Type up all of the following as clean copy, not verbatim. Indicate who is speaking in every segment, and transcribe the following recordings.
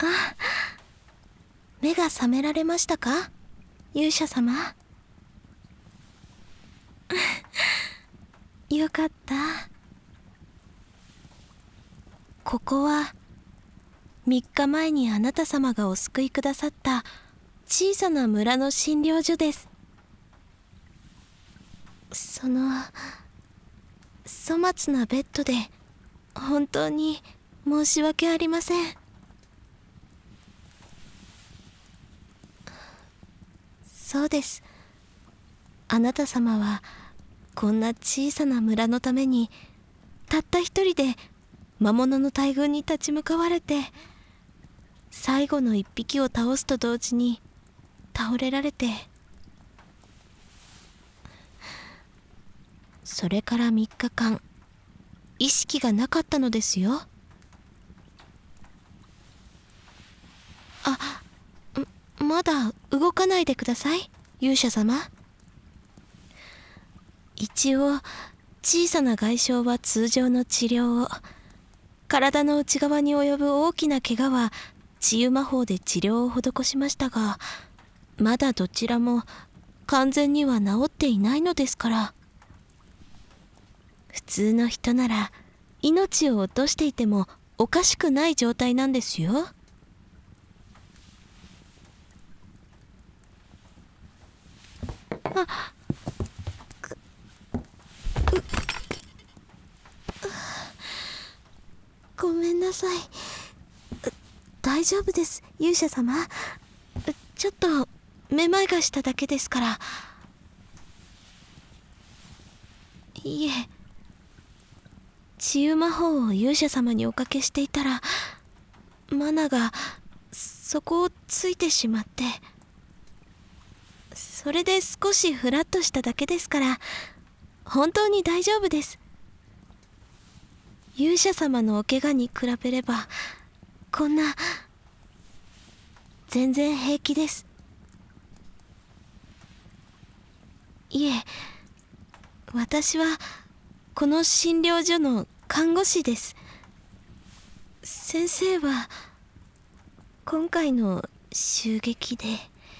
Speaker 1: あ、目が覚められましたか、勇者様。よかった。ここは3日前にあなた様がお救いくださった小さな村の診療所です。粗末なベッドで本当に申し訳ありません。そうです。あなた様はこんな小さな村のためにたった一人で魔物の大群に立ち向かわれて、最後の一匹を倒すと同時に倒れられて、それから3日間意識がなかったのですよ。まだ動かないでください、勇者様。一応小さな外傷は通常の治療を、体の内側に及ぶ大きな怪我は治癒魔法で治療を施しましたが、まだどちらも完全には治っていないのですから。普通の人なら命を落としていてもおかしくない状態なんですよ。ごめんなさい。大丈夫です、勇者様。ちょっとめまいがしただけですから。いえ、治癒魔法を勇者様におかけしていたら、マナがそこをついてしまって、それで少しフラッとしただけですから、本当に大丈夫です。勇者様のお怪我に比べればこんな、全然平気です。いえ、私はこの診療所の看護師です。先生は今回の襲撃で。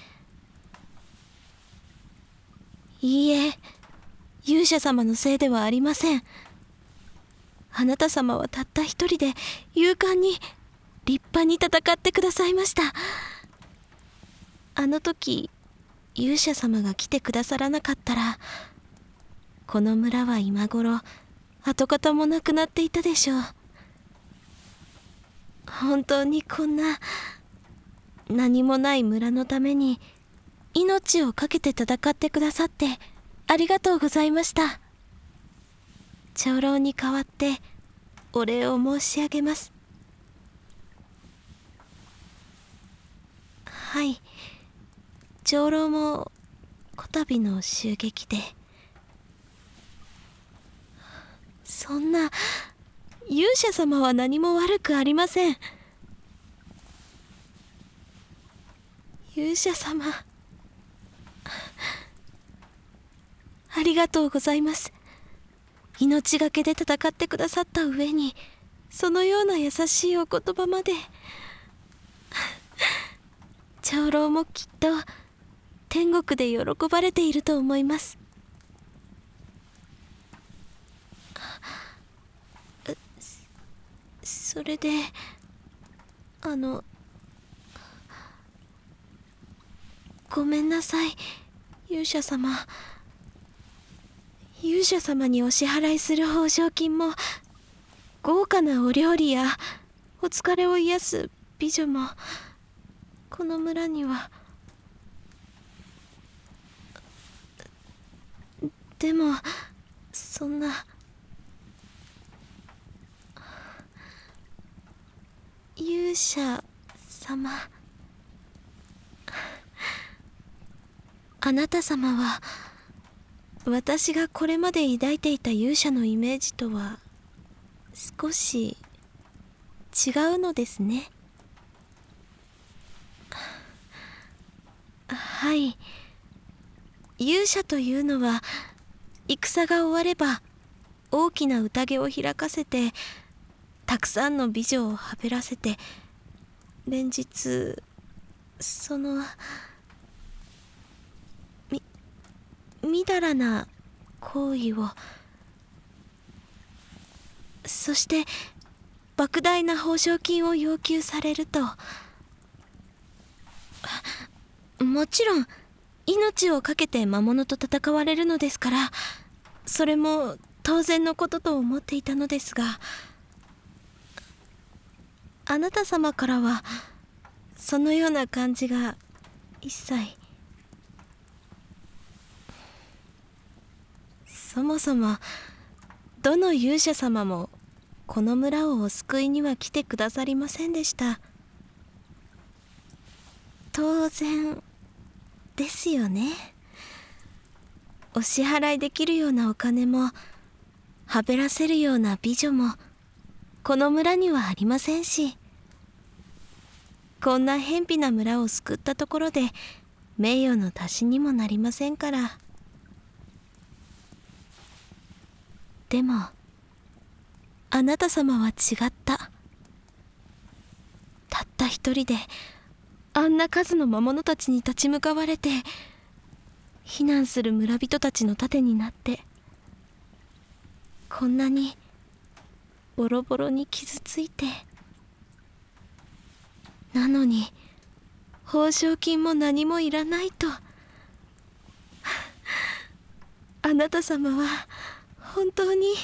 Speaker 1: いいえ、勇者様のせいではありません。あなた様はたった一人で勇敢に立派に戦ってくださいました。あの時勇者様が来てくださらなかったら、この村は今頃跡形もなくなっていたでしょう。本当にこんな何もない村のために命を懸けて戦ってくださってありがとうございました。長老に代わってお礼を申し上げます。はい、長老もこたびの襲撃で。そんな、勇者様は何も悪くありません。勇者様、ありがとうございます。命がけで戦ってくださった上に、そのような優しいお言葉まで。長老もきっと天国で喜ばれていると思います。それでごめんなさい、勇者様。勇者様にお支払いする報奨金も、豪華なお料理やお疲れを癒す美女もこの村には。でもそんな、勇者様、あなた様は私がこれまで抱いていた勇者のイメージとは少し違うのですね。はい、勇者というのは戦が終われば大きな宴を開かせて、たくさんの美女をはべらせて、 連日みだらな行為を、そして莫大な報奨金を要求されると、もちろん命を懸けて魔物と戦われるのですから、それも当然のことと思っていたのですが、あなた様からはそのような感じが一切。そもそもどの勇者様もこの村をお救いには来てくださりませんでした。当然ですよね。お支払いできるようなお金もはべらせるような美女もこの村にはありませんし、こんな偏僻な村を救ったところで名誉の足しにもなりませんから。でもあなた様は違った。たった一人であんな数の魔物たちに立ち向かわれて、避難する村人たちの盾になって、こんなにボロボロに傷ついて、なのに報奨金も何もいらないと。あなた様は本当に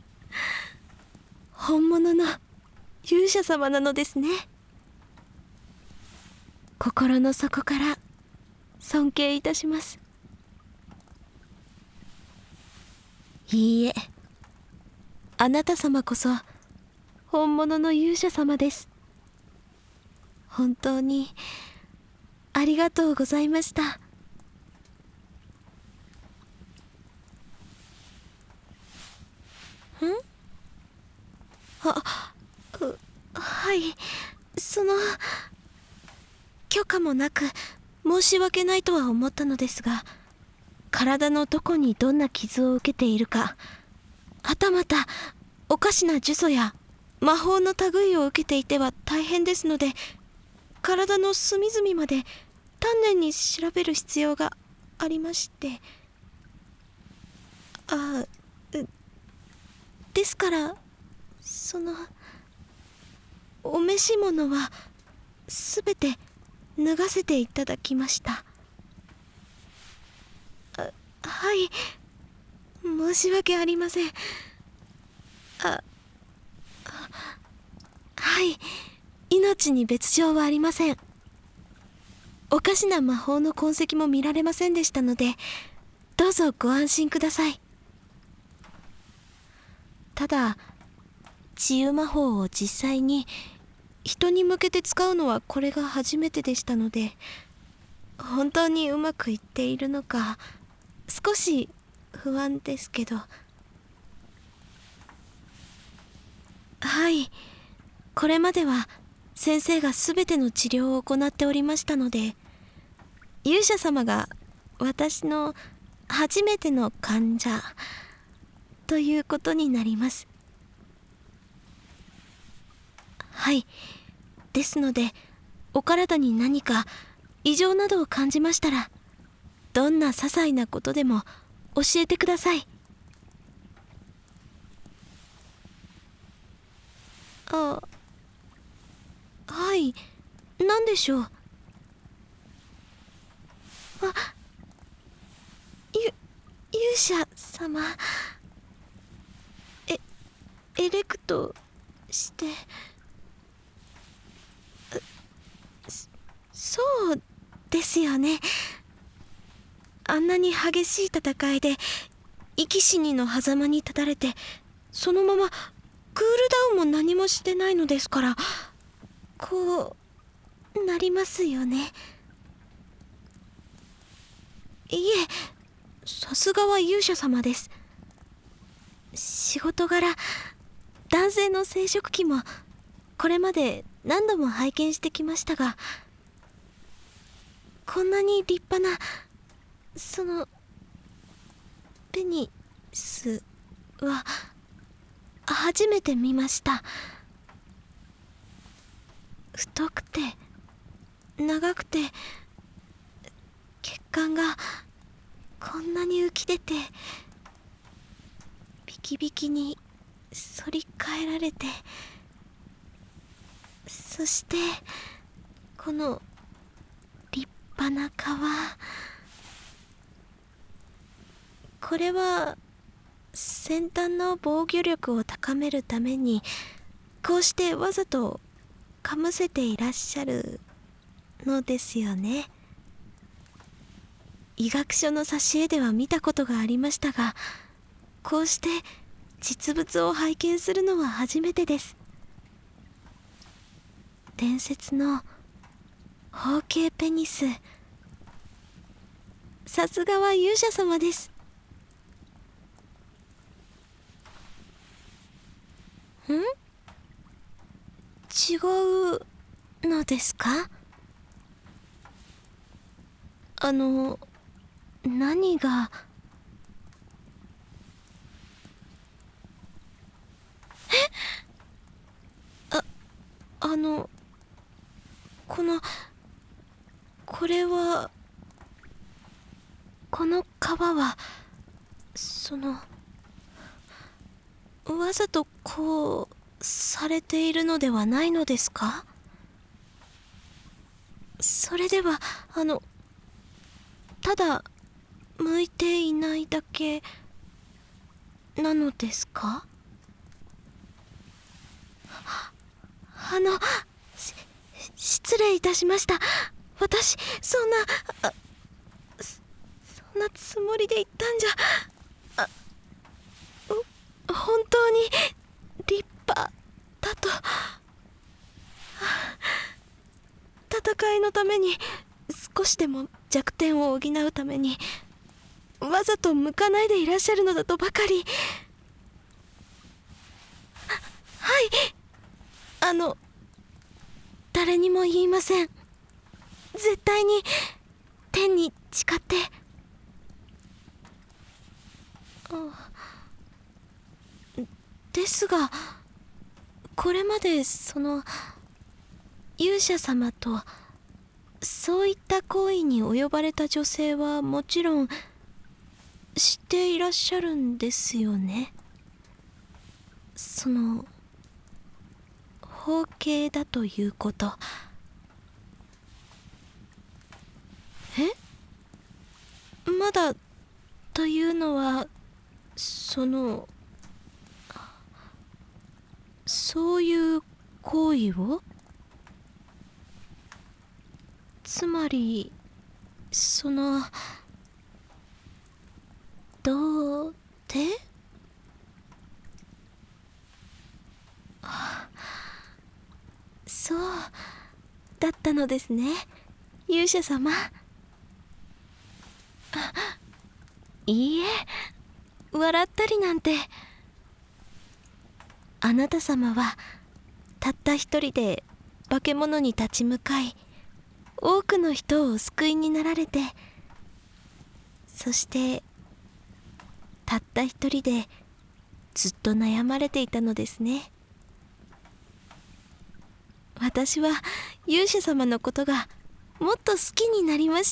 Speaker 1: 本物の勇者様なのですね。心の底から尊敬いたします。いいえ、あなた様こそ本物の勇者様です。本当にありがとうございました。はい、許可もなく申し訳ないとは思ったのですが、体のどこにどんな傷を受けているか、はたまたおかしな呪詛や魔法の類を受けていては大変ですので、体の隅々まで丹念に調べる必要がありまして。ですからお召し物はすべて脱がせていただきました。はい、申し訳ありません。はい、命に別状はありません。おかしな魔法の痕跡も見られませんでしたので、どうぞご安心ください。ただ治癒魔法を実際に人に向けて使うのはこれが初めてでしたので、本当にうまくいっているのか少し不安ですけど。はい、これまでは先生が全ての治療を行っておりましたので、勇者様が私の初めての患者ということになります。はい、ですのでお体に何か異常などを感じましたら、どんな些細なことでも教えてください。はい、何でしょう。勇者様、エレクトしてそうですよね。あんなに激しい戦いで生き死にの狭間に立たれて、そのままクールダウンも何もしてないのですから、こうなりますよね。いえ、さすがは勇者様です。仕事柄男性の生殖器もこれまで何度も拝見してきましたが、こんなに立派なペニスは初めて見ました。 太くて長くて、血管がこんなに浮き出て、ビキビキに反り返られて、そしてこの立派な皮、これは先端の防御力を高めるためにこうしてわざとかむせていらっしゃるのですよね。医学書の挿絵では見たことがありましたが、こうして実物を拝見するのは初めてです。伝説の包茎ペニス、さすがは勇者様です。違うのですか？何が。あのこれは、この皮はわざとこうされているのではないのですか？それではただ向いていないだけなのですか？失礼いたしました。私そんなつもりで言ったんじゃ。本当に立派だと。戦いのために、少しでも弱点を補うためにわざと向かないでいらっしゃるのだとばかり。はい、誰にも言いません。絶対に天に誓って。ですが、これまで勇者様とそういった行為に及ばれた女性はもちろん知っていらっしゃるんですよね。包茎だということ。まだというのは、そういう行為を、つまりどうで。そうだったのですね、勇者様。いいえ、笑ったりなんて。あなた様はたった一人で化け物に立ち向かい、多くの人をお救いになられて、そしてたった一人でずっと悩まれていたのですね。私は勇者様のことがもっと好きになりました。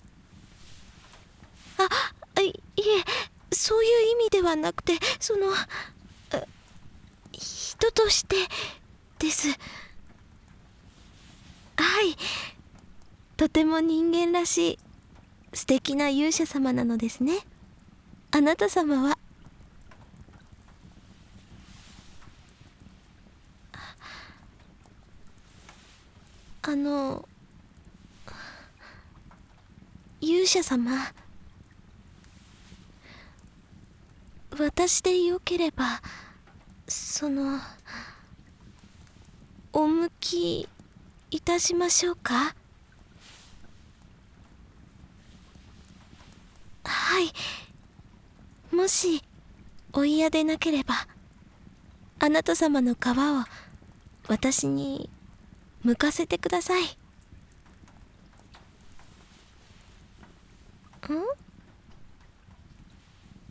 Speaker 1: いえ、そういう意味ではなくて、人としてです。はい、とても人間らしい素敵な勇者様なのですね、あなた様は。勇者様、私でよければお向きいたしましょうか？はい、もしお嫌でなければ、あなた様の皮を私に剥かせてください。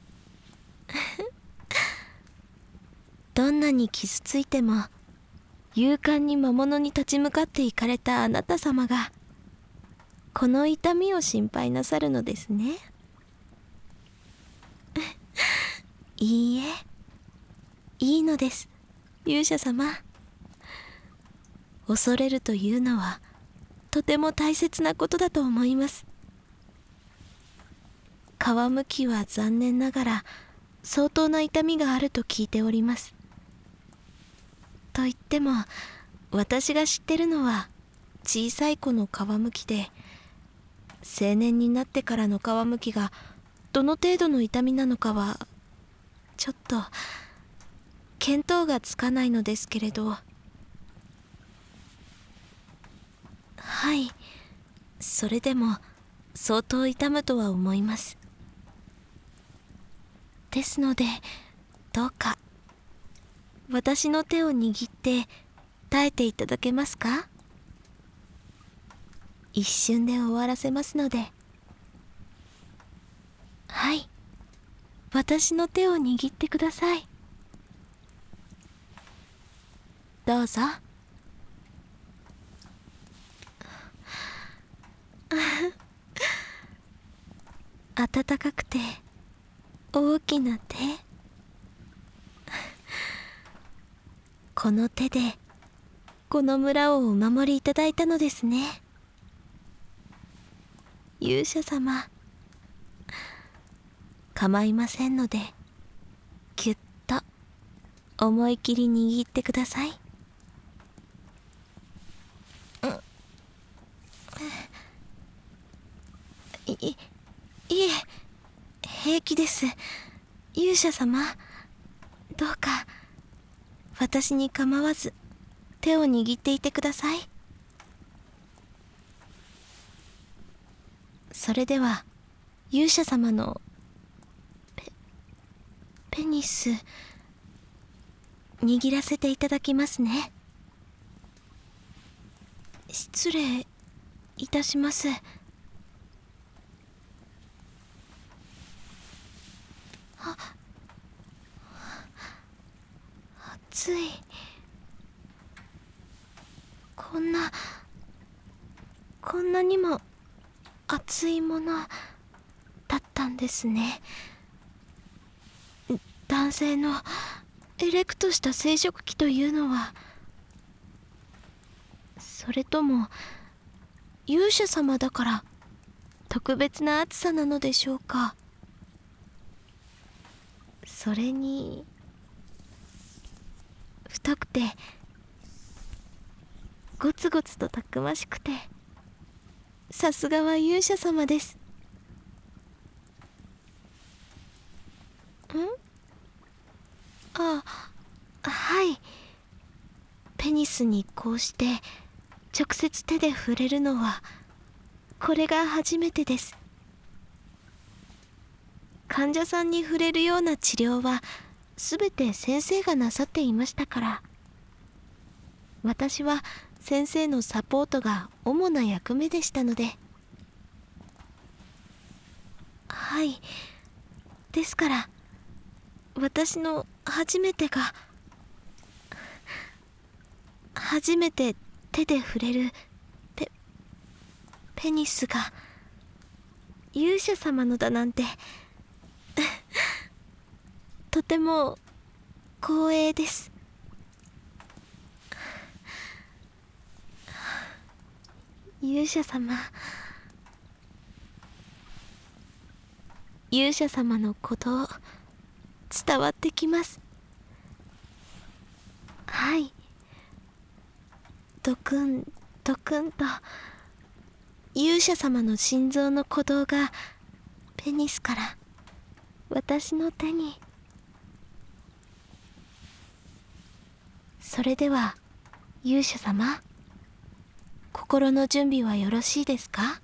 Speaker 1: どんなに傷ついても勇敢に魔物に立ち向かっていかれたあなた様がこの痛みを心配なさるのですね。いいえ、いいのです、勇者様。恐れるというのはとても大切なことだと思います。皮むきは残念ながら相当な痛みがあると聞いております。と言っても私が知ってるのは小さい子の皮むきで、青年になってからの皮むきがどの程度の痛みなのかはちょっと見当がつかないのですけれど。はい、それでも相当痛むとは思います。ですのでどうか私の手を握って耐えていただけますか？一瞬で終わらせますので。はい、私の手を握ってください。どうぞ。暖かくて大きな手。この手でこの村をお守りいただいたのですね。勇者様、構いませんのでぎゅっと思い切り握ってください。いえ、平気です、勇者様。どうか私に構わず手を握っていてください。それでは勇者様のペニス握らせていただきますね。失礼いたします。熱い。こんなにも熱いものだったんですね。男性のエレクトした生殖器というのは、それとも勇者様だから特別な熱さなのでしょうか。それに太くてゴツゴツとたくましくて、さすがは勇者様です。はい。ペニスにこうして直接手で触れるのはこれが初めてです。患者さんに触れるような治療はすべて先生がなさっていましたから、私は先生のサポートが主な役目でしたので。はい、ですから私の初めて手で触れるペニスが勇者様のだなんてとても光栄です。勇者様の鼓動伝わってきます。はい、ドクンドクンと勇者様の心臓の鼓動がペニスから私の手に。それでは勇者様、心の準備はよろしいですか？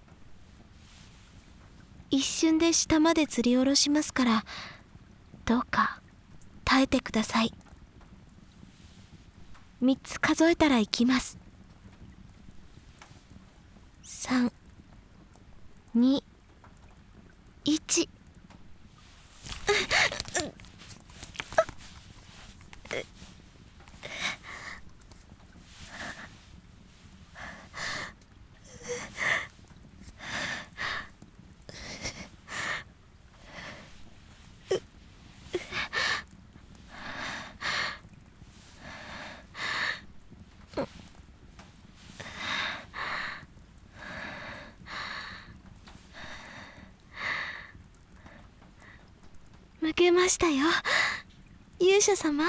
Speaker 1: 一瞬で下まで吊り下ろしますから、どうか耐えてください。3つ数えたらいきます。3、2、1。 向けましたよ、勇者様。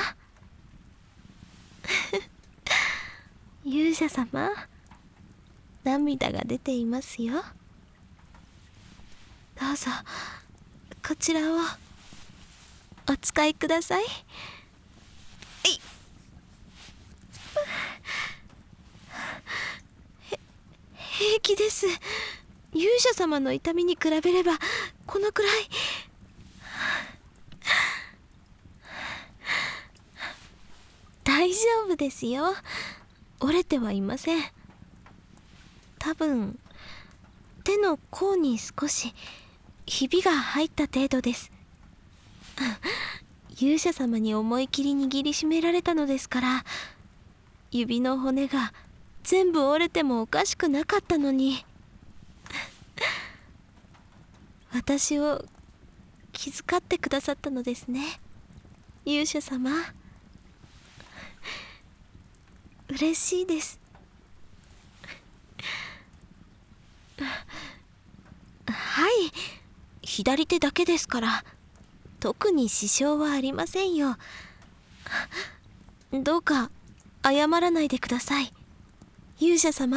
Speaker 1: 勇者様、涙が出ていますよ。どうぞこちらをお使いください。平気です。勇者様の痛みに比べればこのくらい。大丈夫ですよ。折れてはいません。多分手の甲に少しひびが入った程度です。勇者様に思い切り握りしめられたのですから、指の骨が全部折れてもおかしくなかったのに。私を気遣ってくださったのですね、勇者様。嬉しいです。はい、左手だけですから特に支障はありませんよ。どうか謝らないでください、勇者様。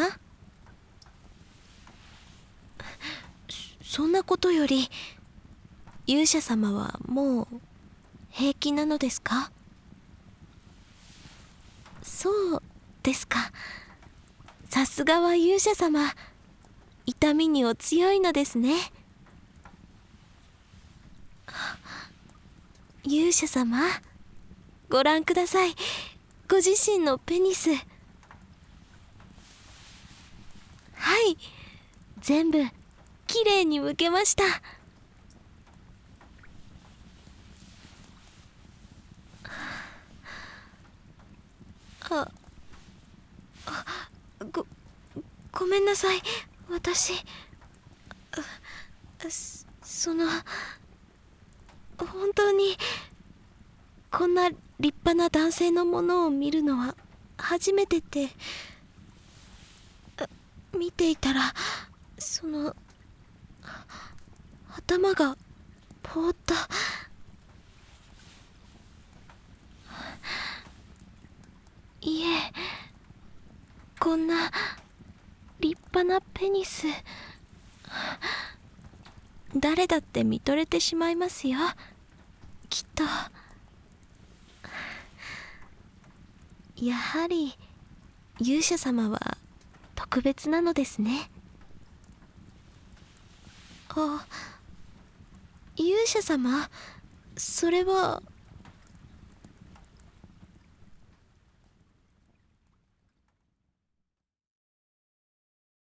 Speaker 1: そんなことより、勇者様はもう平気なのですか？そうですか。さすがは勇者様、痛みにお強いのですね。勇者様、ご覧ください、ご自身のペニス。はい、全部きれいに剥けました。ごめんなさい、私。本当にこんな立派な男性のものを見るのは初めてで、見ていたら頭がぼーっと。いえ、こんな立派なペニス誰だって見とれてしまいますよ、きっと。やはり勇者様は特別なのですね。あ、勇者様、それは